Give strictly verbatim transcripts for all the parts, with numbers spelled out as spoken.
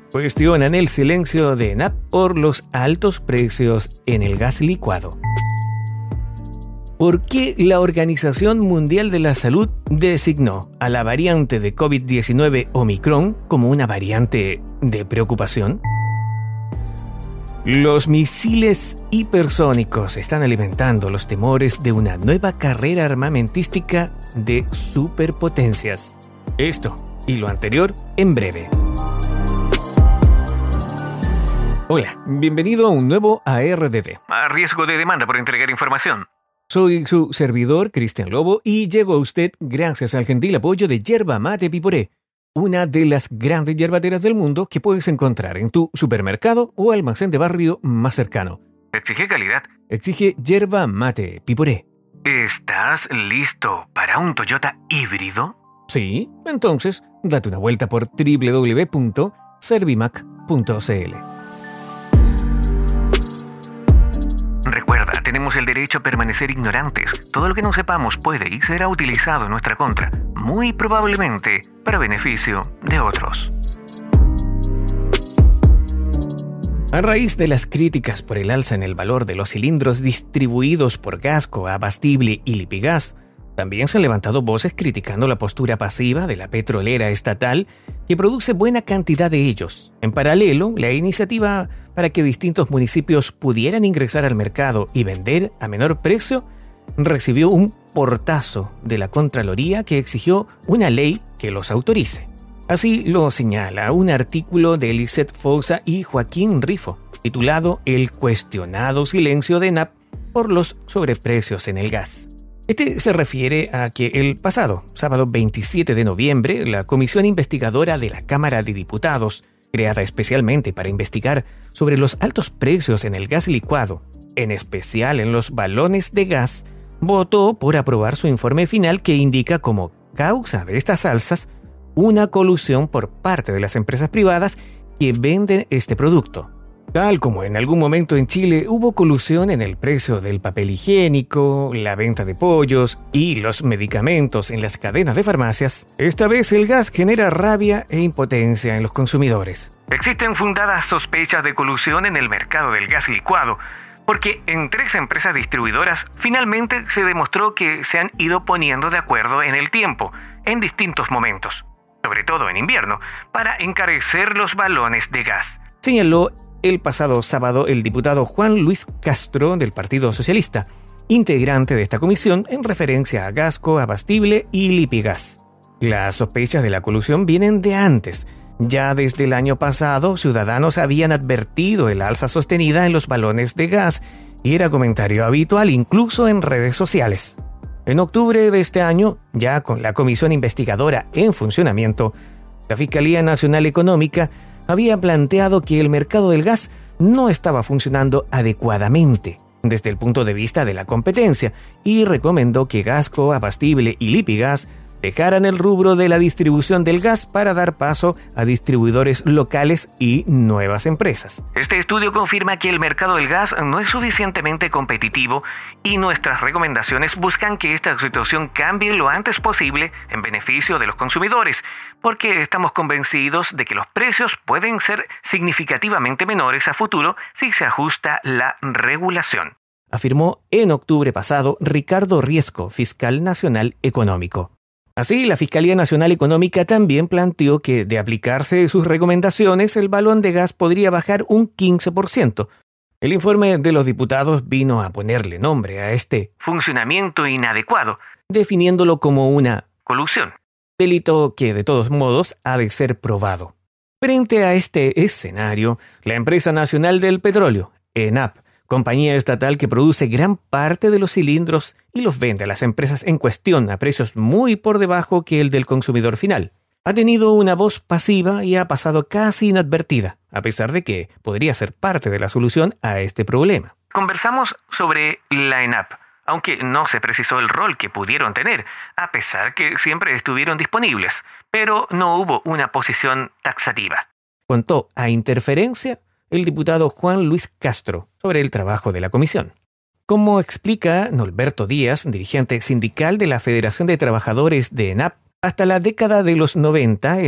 Cuestionan el silencio de ENAP por los altos precios en el gas licuado. ¿Por qué la Organización Mundial de la Salud designó a la variante de COVID diecinueve Omicron como una variante de preocupación? Los misiles hipersónicos están alimentando los temores de una nueva carrera armamentística de superpotencias. Esto y lo anterior en breve. Hola, bienvenido a un nuevo A R D D. A riesgo de demanda por entregar información. Soy su servidor, Cristian Lobo, y llego a usted gracias al gentil apoyo de Yerba Mate Piporé, una de las grandes yerbateras del mundo que puedes encontrar en tu supermercado o almacén de barrio más cercano. Exige calidad. Exige Yerba Mate Piporé. ¿Estás listo para un Toyota híbrido? Sí, entonces date una vuelta por doble u doble u doble u punto servimac punto c l. Recuerda, tenemos el derecho a permanecer ignorantes. Todo lo que no sepamos puede y será utilizado en nuestra contra, muy probablemente para beneficio de otros. A raíz de las críticas por el alza en el valor de los cilindros distribuidos por Gasco, Abastible y Lipigas, también se han levantado voces criticando la postura pasiva de la petrolera estatal que produce buena cantidad de ellos. En paralelo, la iniciativa para que distintos municipios pudieran ingresar al mercado y vender a menor precio recibió un portazo de la Contraloría que exigió una ley que los autorice. Así lo señala un artículo de Lisette Fousa y Joaquín Rifo, titulado El cuestionado silencio de ENAP por los sobreprecios en el gas. Este se refiere a que el pasado sábado veintisiete de noviembre, la Comisión Investigadora de la Cámara de Diputados, creada especialmente para investigar sobre los altos precios en el gas licuado, en especial en los balones de gas, votó por aprobar su informe final que indica como causa de estas alzas una colusión por parte de las empresas privadas que venden este producto. Tal como en algún momento en Chile hubo colusión en el precio del papel higiénico, la venta de pollos y los medicamentos en las cadenas de farmacias, esta vez el gas genera rabia e impotencia en los consumidores. Existen fundadas sospechas de colusión en el mercado del gas licuado, porque en tres empresas distribuidoras finalmente se demostró que se han ido poniendo de acuerdo en el tiempo, en distintos momentos, sobre todo en invierno, para encarecer los balones de gas. Señaló el pasado sábado el diputado Juan Luis Castro del Partido Socialista, integrante de esta comisión en referencia a Gasco, Abastible y Lipigas. Las sospechas de la colusión vienen de antes. Ya desde el año pasado, ciudadanos habían advertido el alza sostenida en los balones de gas y era comentario habitual incluso en redes sociales. En octubre de este año, ya con la comisión investigadora en funcionamiento, la Fiscalía Nacional Económica había planteado que el mercado del gas no estaba funcionando adecuadamente desde el punto de vista de la competencia y recomendó que Gasco, Abastible y Lipigas dejaran el rubro de la distribución del gas para dar paso a distribuidores locales y nuevas empresas. Este estudio confirma que el mercado del gas no es suficientemente competitivo y nuestras recomendaciones buscan que esta situación cambie lo antes posible en beneficio de los consumidores, porque estamos convencidos de que los precios pueden ser significativamente menores a futuro si se ajusta la regulación, afirmó en octubre pasado Ricardo Riesco, fiscal nacional económico. Así, la Fiscalía Nacional Económica también planteó que, de aplicarse sus recomendaciones, el balón de gas podría bajar un quince por ciento. El informe de los diputados vino a ponerle nombre a este funcionamiento inadecuado, definiéndolo como una colusión, delito que, de todos modos, ha de ser probado. Frente a este escenario, la Empresa Nacional del Petróleo, ENAP, compañía estatal que produce gran parte de los cilindros y los vende a las empresas en cuestión a precios muy por debajo que el del consumidor final, ha tenido una voz pasiva y ha pasado casi inadvertida, a pesar de que podría ser parte de la solución a este problema. Conversamos sobre la ENAP, aunque no se precisó el rol que pudieron tener, a pesar que siempre estuvieron disponibles, pero no hubo una posición taxativa. Contó a Interferencia el diputado Juan Luis Castro sobre el trabajo de la comisión. Como explica Norberto Díaz, dirigente sindical de la Federación de Trabajadores de ENAP, hasta la década de los noventa, ENAP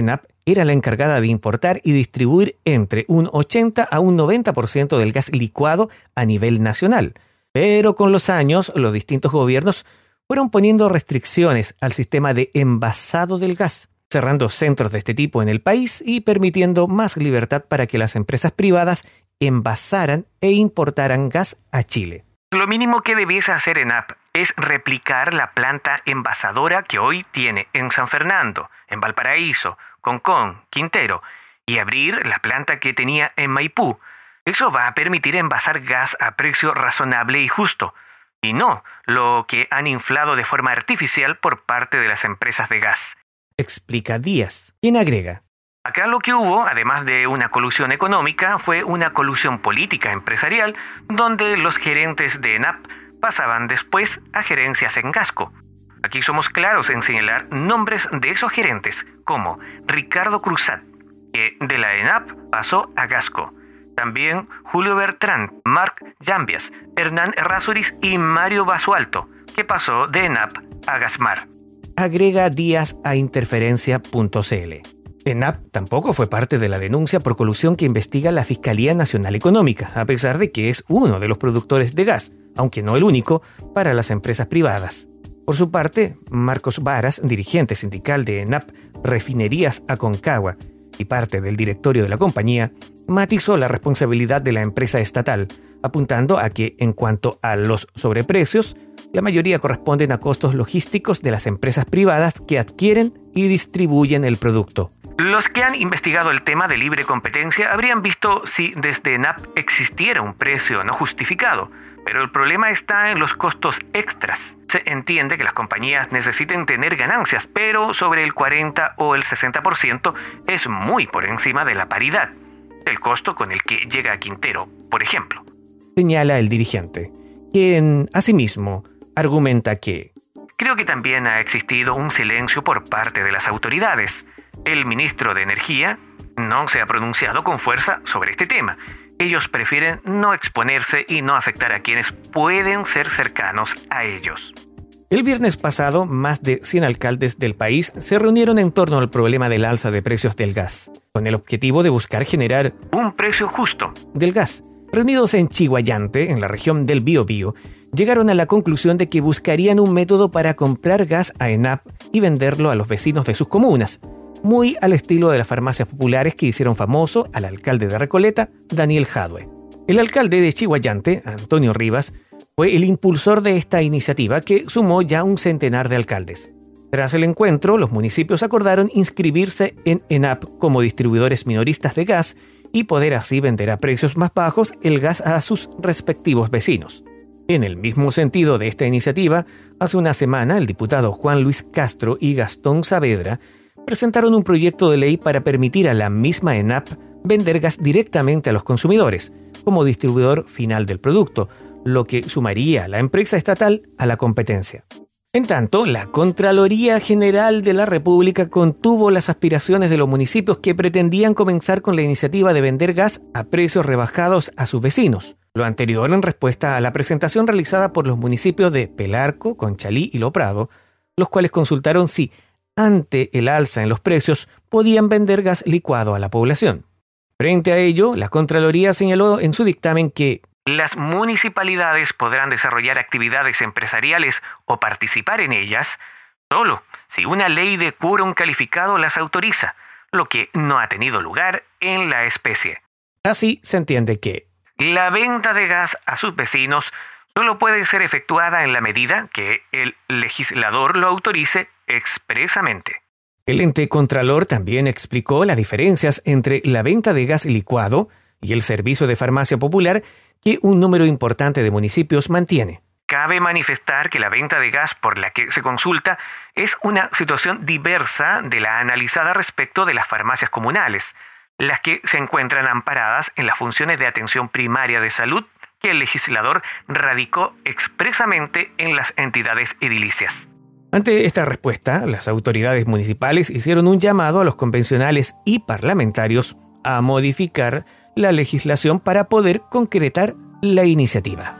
era la encargada de importar y distribuir entre un ochenta a un noventa por ciento del gas licuado a nivel nacional. Pero con los años, los distintos gobiernos fueron poniendo restricciones al sistema de envasado del gas, cerrando centros de este tipo en el país y permitiendo más libertad para que las empresas privadas envasaran e importaran gas a Chile. Lo mínimo que debiese hacer ENAP es replicar la planta envasadora que hoy tiene en San Fernando, en Valparaíso, Concón, Quintero, y abrir la planta que tenía en Maipú. Eso va a permitir envasar gas a precio razonable y justo, y no lo que han inflado de forma artificial por parte de las empresas de gas. Explica Díaz, quien agrega: Acá lo que hubo, además de una colusión económica, fue una colusión política empresarial, donde los gerentes de ENAP pasaban después a gerencias en Gasco. Aquí somos claros en señalar nombres de esos gerentes, como Ricardo Cruzat, que de la ENAP pasó a Gasco. También Julio Bertrán, Marc Llambias, Hernán Errázuriz y Mario Basualto, que pasó de ENAP a Gasmar. Agrega Díaz a interferencia punto c l. ENAP tampoco fue parte de la denuncia por colusión que investiga la Fiscalía Nacional Económica, a pesar de que es uno de los productores de gas, aunque no el único, para las empresas privadas. Por su parte, Marcos Varas, dirigente sindical de ENAP Refinerías Aconcagua y parte del directorio de la compañía, matizó la responsabilidad de la empresa estatal, apuntando a que, en cuanto a los sobreprecios, la mayoría corresponden a costos logísticos de las empresas privadas que adquieren y distribuyen el producto. Los que han investigado el tema de libre competencia habrían visto si desde ENAP existiera un precio no justificado, pero el problema está en los costos extras. Se entiende que las compañías necesiten tener ganancias, pero sobre el cuarenta o el sesenta por ciento es muy por encima de la paridad, el costo con el que llega a Quintero, por ejemplo. Señala el dirigente, quien asimismo argumenta que creo que también ha existido un silencio por parte de las autoridades. El ministro de Energía no se ha pronunciado con fuerza sobre este tema. Ellos prefieren no exponerse y no afectar a quienes pueden ser cercanos a ellos. El viernes pasado, más de cien alcaldes del país se reunieron en torno al problema del alza de precios del gas, con el objetivo de buscar generar un precio justo del gas. Reunidos en Chiguayante, en la región del Biobío, llegaron a la conclusión de que buscarían un método para comprar gas a ENAP y venderlo a los vecinos de sus comunas, muy al estilo de las farmacias populares que hicieron famoso al alcalde de Recoleta, Daniel Jadue. El alcalde de Chiguayante, Antonio Rivas, fue el impulsor de esta iniciativa que sumó ya un centenar de alcaldes. Tras el encuentro, los municipios acordaron inscribirse en ENAP como distribuidores minoristas de gas y poder así vender a precios más bajos el gas a sus respectivos vecinos. En el mismo sentido de esta iniciativa, hace una semana el diputado Juan Luis Castro y Gastón Saavedra presentaron un proyecto de ley para permitir a la misma ENAP vender gas directamente a los consumidores, como distribuidor final del producto, lo que sumaría a la empresa estatal a la competencia. En tanto, la Contraloría General de la República contuvo las aspiraciones de los municipios que pretendían comenzar con la iniciativa de vender gas a precios rebajados a sus vecinos. Lo anterior en respuesta a la presentación realizada por los municipios de Pelarco, Conchalí y Lo Prado, los cuales consultaron si, ante el alza en los precios, podían vender gas licuado a la población. Frente a ello, la Contraloría señaló en su dictamen que las municipalidades podrán desarrollar actividades empresariales o participar en ellas solo si una ley de quórum calificado las autoriza, lo que no ha tenido lugar en la especie. Así se entiende que la venta de gas a sus vecinos solo puede ser efectuada en la medida que el legislador lo autorice expresamente. El ente contralor también explicó las diferencias entre la venta de gas licuado y el servicio de farmacia popular que un número importante de municipios mantiene. Cabe manifestar que la venta de gas por la que se consulta es una situación diversa de la analizada respecto de las farmacias comunales, las que se encuentran amparadas en las funciones de atención primaria de salud que el legislador radicó expresamente en las entidades edilicias. Ante esta respuesta, las autoridades municipales hicieron un llamado a los convencionales y parlamentarios a modificar la legislación para poder concretar la iniciativa.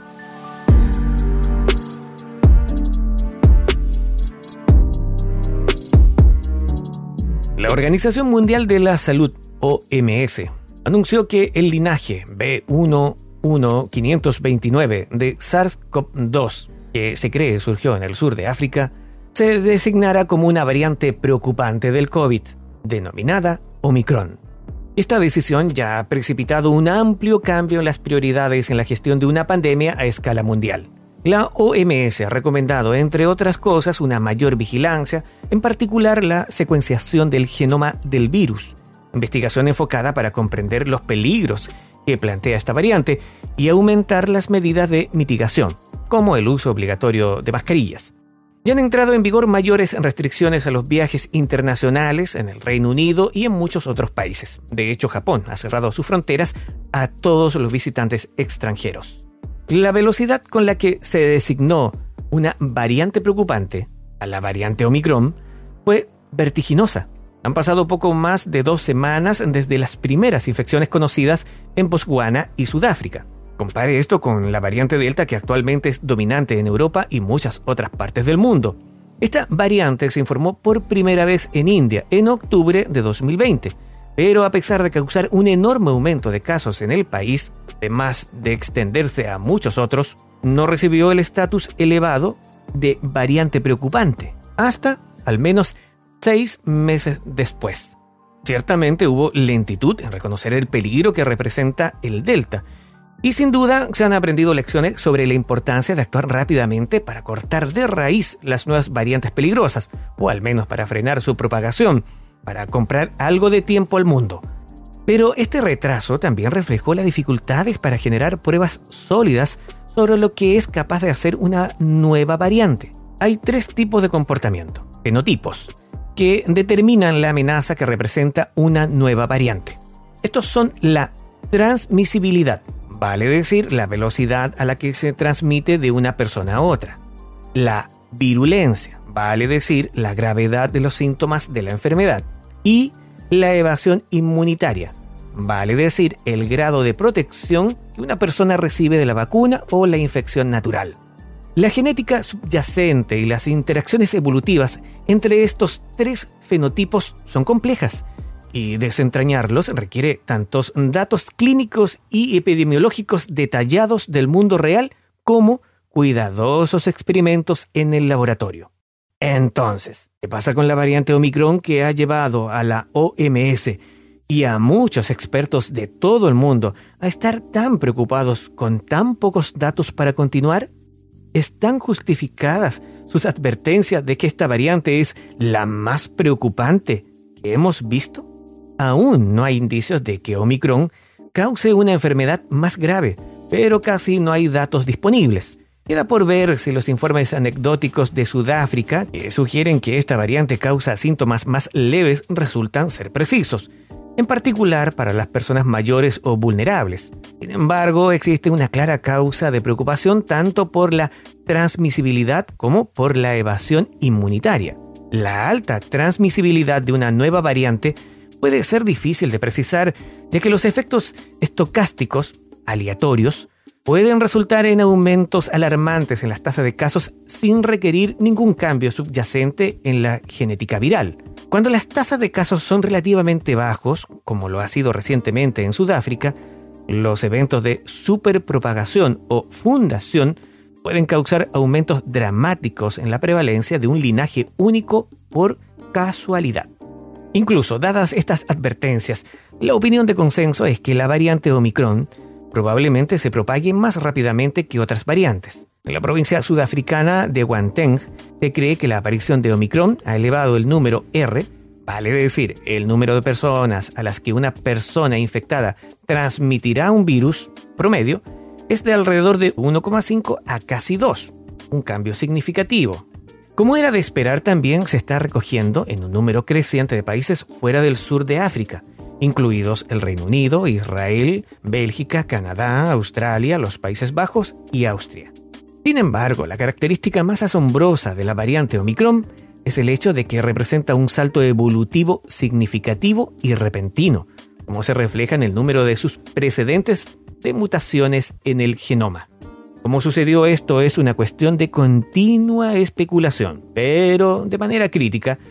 La Organización Mundial de la Salud, O M S, anunció que el linaje B uno uno cinco dos nueve de SARS-CoV dos, que se cree surgió en el sur de África, se designará como una variante preocupante del COVID, denominada Omicron. Esta decisión ya ha precipitado un amplio cambio en las prioridades en la gestión de una pandemia a escala mundial. La O M S ha recomendado, entre otras cosas, una mayor vigilancia, en particular la secuenciación del genoma del virus, investigación enfocada para comprender los peligros que plantea esta variante y aumentar las medidas de mitigación, como el uso obligatorio de mascarillas. Ya han entrado en vigor mayores restricciones a los viajes internacionales en el Reino Unido y en muchos otros países. De hecho, Japón ha cerrado sus fronteras a todos los visitantes extranjeros. La velocidad con la que se designó una variante preocupante a la variante Omicron fue vertiginosa. Han pasado poco más de dos semanas desde las primeras infecciones conocidas en Botswana y Sudáfrica. Compare esto con la variante Delta, que actualmente es dominante en Europa y muchas otras partes del mundo. Esta variante se informó por primera vez en India en octubre de dos mil veinte, pero a pesar de causar un enorme aumento de casos en el país, además de extenderse a muchos otros, no recibió el estatus elevado de variante preocupante hasta al menos seis meses después. Ciertamente hubo lentitud en reconocer el peligro que representa el Delta, y sin duda se han aprendido lecciones sobre la importancia de actuar rápidamente para cortar de raíz las nuevas variantes peligrosas, o al menos para frenar su propagación, para comprar algo de tiempo al mundo. Pero este retraso también reflejó las dificultades para generar pruebas sólidas sobre lo que es capaz de hacer una nueva variante. Hay tres tipos de comportamiento, fenotipos, que determinan la amenaza que representa una nueva variante. Estos son la transmisibilidad, vale decir la velocidad a la que se transmite de una persona a otra. La virulencia, vale decir la gravedad de los síntomas de la enfermedad. Y la evasión inmunitaria, vale decir el grado de protección que una persona recibe de la vacuna o la infección natural. La genética subyacente y las interacciones evolutivas entre estos tres fenotipos son complejas, y desentrañarlos requiere tantos datos clínicos y epidemiológicos detallados del mundo real como cuidadosos experimentos en el laboratorio. Entonces, ¿qué pasa con la variante Omicron que ha llevado a la O M S y a muchos expertos de todo el mundo a estar tan preocupados con tan pocos datos para continuar? ¿Están justificadas sus advertencias de que esta variante es la más preocupante que hemos visto? Aún no hay indicios de que Omicron cause una enfermedad más grave, pero casi no hay datos disponibles. Queda por ver si los informes anecdóticos de Sudáfrica, que sugieren que esta variante causa síntomas más leves, resultan ser precisos, en particular para las personas mayores o vulnerables. Sin embargo, existe una clara causa de preocupación tanto por la transmisibilidad como por la evasión inmunitaria. La alta transmisibilidad de una nueva variante puede ser difícil de precisar, ya que los efectos estocásticos aleatorios pueden resultar en aumentos alarmantes en las tasas de casos sin requerir ningún cambio subyacente en la genética viral. Cuando las tasas de casos son relativamente bajos, como lo ha sido recientemente en Sudáfrica, los eventos de superpropagación o fundación pueden causar aumentos dramáticos en la prevalencia de un linaje único por casualidad. Incluso, dadas estas advertencias, la opinión de consenso es que la variante Omicron probablemente se propague más rápidamente que otras variantes. En la provincia sudafricana de Gauteng se cree que la aparición de Omicron ha elevado el número R, vale decir, el número de personas a las que una persona infectada transmitirá un virus promedio, es de alrededor de uno coma cinco a casi dos, un cambio significativo. Como era de esperar, también se está recogiendo en un número creciente de países fuera del sur de África, incluidos el Reino Unido, Israel, Bélgica, Canadá, Australia, los Países Bajos y Austria. Sin embargo, la característica más asombrosa de la variante Omicron es el hecho de que representa un salto evolutivo significativo y repentino, como se refleja en el número de sus precedentes de mutaciones en el genoma. Cómo sucedió esto es una cuestión de continua especulación, pero de manera crítica,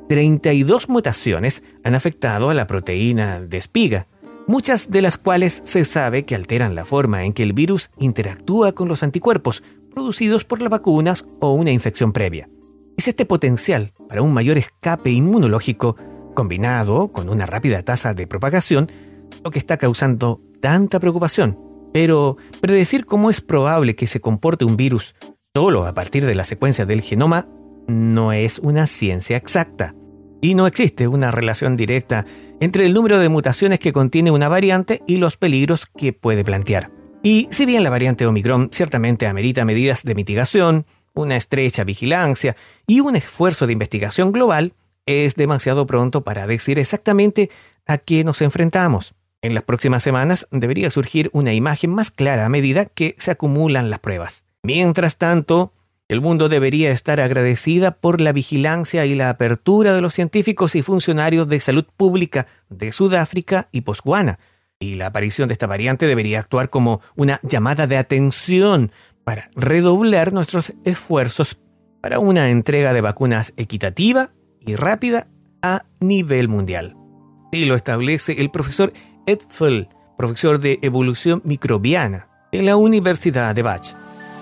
treinta y dos mutaciones han afectado a la proteína de espiga, muchas de las cuales se sabe que alteran la forma en que el virus interactúa con los anticuerpos producidos por las vacunas o una infección previa. Es este potencial para un mayor escape inmunológico, combinado con una rápida tasa de propagación, lo que está causando tanta preocupación. Pero predecir cómo es probable que se comporte un virus solo a partir de la secuencia del genoma no es una ciencia exacta. Y no existe una relación directa entre el número de mutaciones que contiene una variante y los peligros que puede plantear. Y si bien la variante Omicron ciertamente amerita medidas de mitigación, una estrecha vigilancia y un esfuerzo de investigación global, es demasiado pronto para decir exactamente a qué nos enfrentamos. En las próximas semanas debería surgir una imagen más clara a medida que se acumulan las pruebas. Mientras tanto, el mundo debería estar agradecida por la vigilancia y la apertura de los científicos y funcionarios de salud pública de Sudáfrica y Botswana, y la aparición de esta variante debería actuar como una llamada de atención para redoblar nuestros esfuerzos para una entrega de vacunas equitativa y rápida a nivel mundial. Y lo establece el profesor Ed Fell, profesor de evolución microbiana en la Universidad de Bach.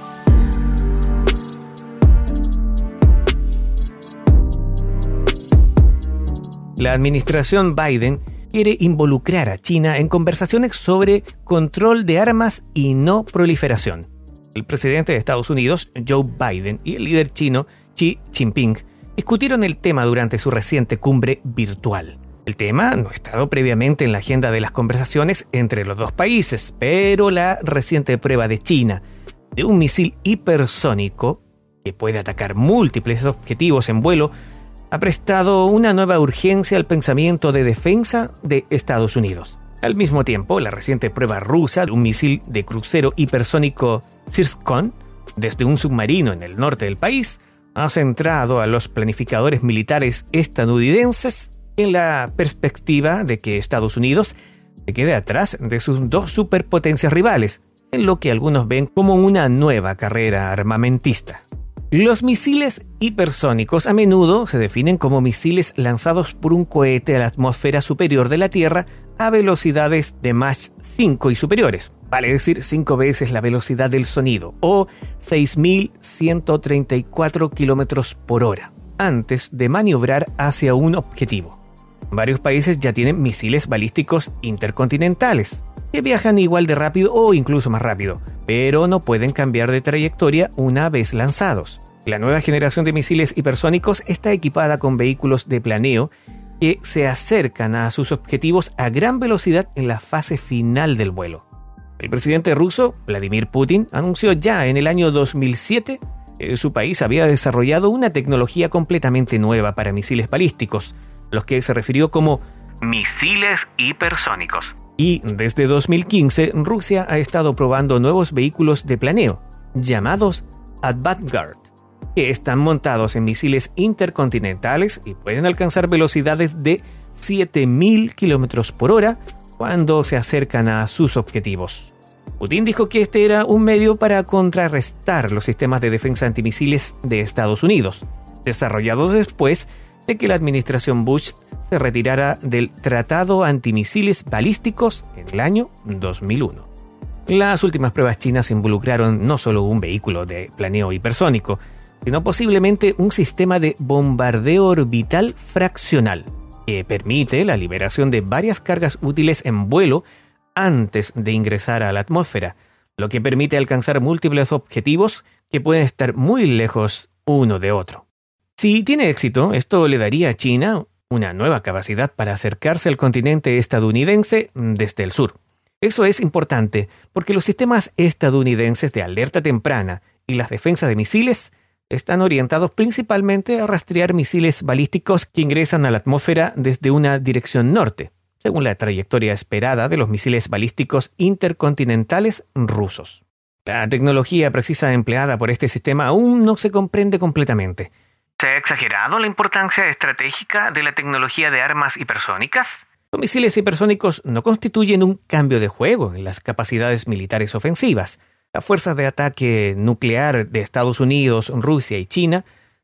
La administración Biden quiere involucrar a China en conversaciones sobre control de armas y no proliferación. El presidente de Estados Unidos, Joe Biden, y el líder chino, Xi Jinping, discutieron el tema durante su reciente cumbre virtual. El tema no ha estado previamente en la agenda de las conversaciones entre los dos países, pero la reciente prueba de China de un misil hipersónico que puede atacar múltiples objetivos en vuelo ha prestado una nueva urgencia al pensamiento de defensa de Estados Unidos. Al mismo tiempo, la reciente prueba rusa de un misil de crucero hipersónico Zircon desde un submarino en el norte del país ha centrado a los planificadores militares estadounidenses en la perspectiva de que Estados Unidos se quede atrás de sus dos superpotencias rivales, en lo que algunos ven como una nueva carrera armamentista. Los misiles hipersónicos a menudo se definen como misiles lanzados por un cohete a la atmósfera superior de la Tierra a velocidades de Mach cinco y superiores, vale decir cinco veces la velocidad del sonido, o seis mil ciento treinta y cuatro kilómetros por hora, antes de maniobrar hacia un objetivo. Varios países ya tienen misiles balísticos intercontinentales, que viajan igual de rápido o incluso más rápido, pero no pueden cambiar de trayectoria una vez lanzados. La nueva generación de misiles hipersónicos está equipada con vehículos de planeo que se acercan a sus objetivos a gran velocidad en la fase final del vuelo. El presidente ruso, Vladimir Putin, anunció ya en el año dos mil siete que su país había desarrollado una tecnología completamente nueva para misiles balísticos, los que se refirió como misiles hipersónicos. Y desde dos mil quince, Rusia ha estado probando nuevos vehículos de planeo, llamados Avangard, que están montados en misiles intercontinentales y pueden alcanzar velocidades de siete mil kilómetros por hora cuando se acercan a sus objetivos. Putin dijo que este era un medio para contrarrestar los sistemas de defensa antimisiles de Estados Unidos, desarrollados después de que la administración Bush se retirara del Tratado Antimisiles Balísticos en el año dos mil uno. Las últimas pruebas chinas involucraron no solo un vehículo de planeo hipersónico, sino posiblemente un sistema de bombardeo orbital fraccional, que permite la liberación de varias cargas útiles en vuelo antes de ingresar a la atmósfera, lo que permite alcanzar múltiples objetivos que pueden estar muy lejos uno de otro. Si tiene éxito, esto le daría a China una nueva capacidad para acercarse al continente estadounidense desde el sur. Eso es importante porque los sistemas estadounidenses de alerta temprana y las defensas de misiles están orientados principalmente a rastrear misiles balísticos que ingresan a la atmósfera desde una dirección norte, según la trayectoria esperada de los misiles balísticos intercontinentales rusos. La tecnología precisa empleada por este sistema aún no se comprende completamente. ¿Se ha exagerado la importancia estratégica de la tecnología de armas hipersónicas? Los misiles hipersónicos no constituyen un cambio de juego en las capacidades militares ofensivas. Las fuerzas de ataque nuclear de Estados Unidos, Rusia y China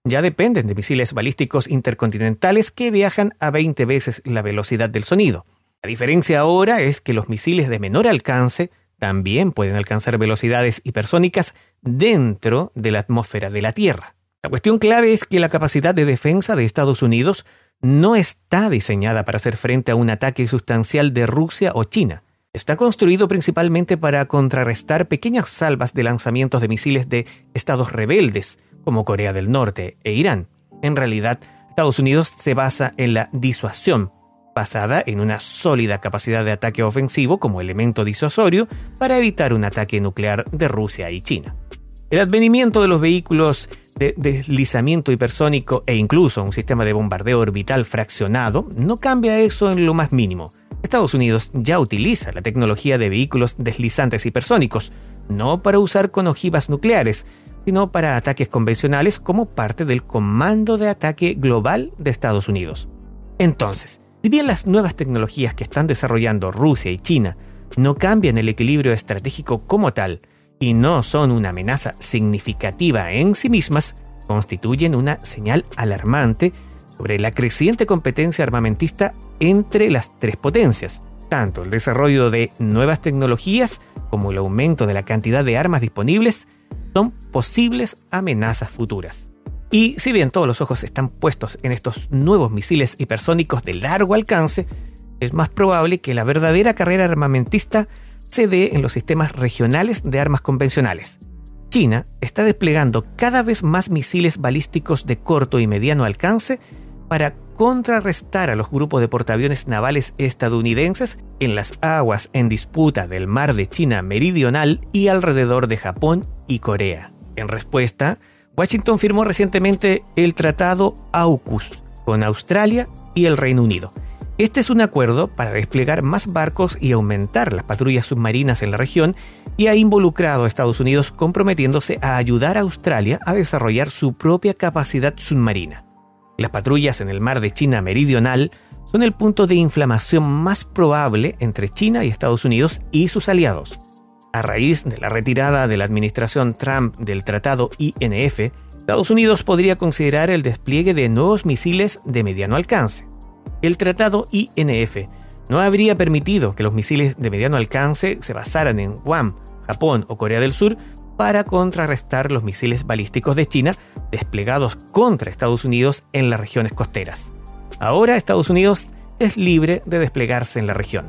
ya dependen de misiles balísticos intercontinentales que viajan a veinte veces la velocidad del sonido. La diferencia ahora es que los misiles de menor alcance también pueden alcanzar velocidades hipersónicas dentro de la atmósfera de la Tierra. La cuestión clave es que la capacidad de defensa de Estados Unidos no está diseñada para hacer frente a un ataque sustancial de Rusia o China. Está construido principalmente para contrarrestar pequeñas salvas de lanzamientos de misiles de estados rebeldes, como Corea del Norte e Irán. En realidad, Estados Unidos se basa en la disuasión, basada en una sólida capacidad de ataque ofensivo como elemento disuasorio para evitar un ataque nuclear de Rusia y China. El advenimiento de los vehículos de deslizamiento hipersónico e incluso un sistema de bombardeo orbital fraccionado no cambia eso en lo más mínimo. Estados Unidos ya utiliza la tecnología de vehículos deslizantes hipersónicos, no para usar con ojivas nucleares, sino para ataques convencionales como parte del Comando de Ataque Global de Estados Unidos. Entonces, si bien las nuevas tecnologías que están desarrollando Rusia y China no cambian el equilibrio estratégico como tal y no son una amenaza significativa en sí mismas, constituyen una señal alarmante sobre la creciente competencia armamentista entre las tres potencias. Tanto el desarrollo de nuevas tecnologías como el aumento de la cantidad de armas disponibles son posibles amenazas futuras. Y si bien todos los ojos están puestos en estos nuevos misiles hipersónicos de largo alcance, es más probable que la verdadera carrera armamentista se dé en los sistemas regionales de armas convencionales. China está desplegando cada vez más misiles balísticos de corto y mediano alcance para contrarrestar a los grupos de portaaviones navales estadounidenses en las aguas en disputa del Mar de China Meridional y alrededor de Japón y Corea. En respuesta, Washington firmó recientemente el Tratado AUKUS con Australia y el Reino Unido. Este es un acuerdo para desplegar más barcos y aumentar las patrullas submarinas en la región y ha involucrado a Estados Unidos comprometiéndose a ayudar a Australia a desarrollar su propia capacidad submarina. Las patrullas en el Mar de China Meridional son el punto de inflamación más probable entre China y Estados Unidos y sus aliados. A raíz de la retirada de la administración Trump del Tratado I N F, Estados Unidos podría considerar el despliegue de nuevos misiles de mediano alcance. El Tratado I N F no habría permitido que los misiles de mediano alcance se basaran en Guam, Japón o Corea del Sur para contrarrestar los misiles balísticos de China desplegados contra Estados Unidos en las regiones costeras. Ahora Estados Unidos es libre de desplegarse en la región.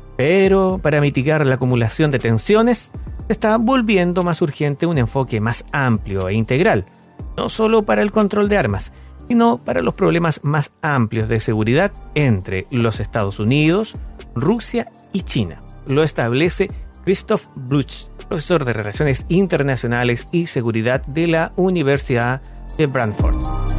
Pero para mitigar la acumulación de tensiones, se está volviendo más urgente un enfoque más amplio e integral, no solo para el control de armas, sino para los problemas más amplios de seguridad entre los Estados Unidos, Rusia y China. Lo establece Christoph Bluch, profesor de Relaciones Internacionales y Seguridad de la Universidad de Brantford.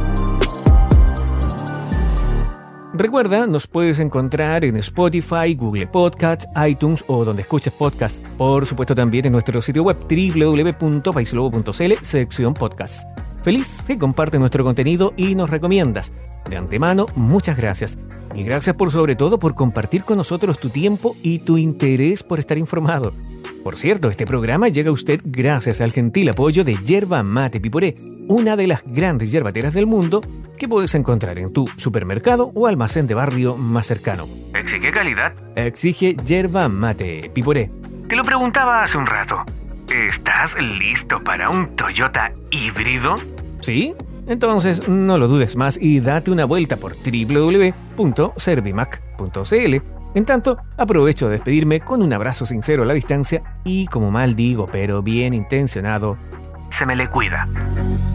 Recuerda, nos puedes encontrar en Spotify, Google Podcasts, iTunes o donde escuches podcasts. Por supuesto también en nuestro sitio web doble u doble u doble u punto paislobo punto c l, sección podcast. Feliz que compartes nuestro contenido y nos recomiendas. De antemano, muchas gracias. Y gracias por sobre todo por compartir con nosotros tu tiempo y tu interés por estar informado. Por cierto, este programa llega a usted gracias al gentil apoyo de Yerba Mate Piporé, una de las grandes yerbateras del mundo que puedes encontrar en tu supermercado o almacén de barrio más cercano. ¿Exige calidad? Exige Yerba Mate Piporé. Te lo preguntaba hace un rato. ¿Estás listo para un Toyota híbrido? ¿Sí? Entonces no lo dudes más y date una vuelta por doble u doble u doble u punto servimac punto c l. En tanto, aprovecho de despedirme con un abrazo sincero a la distancia y, como mal digo, pero bien intencionado, se me le cuida.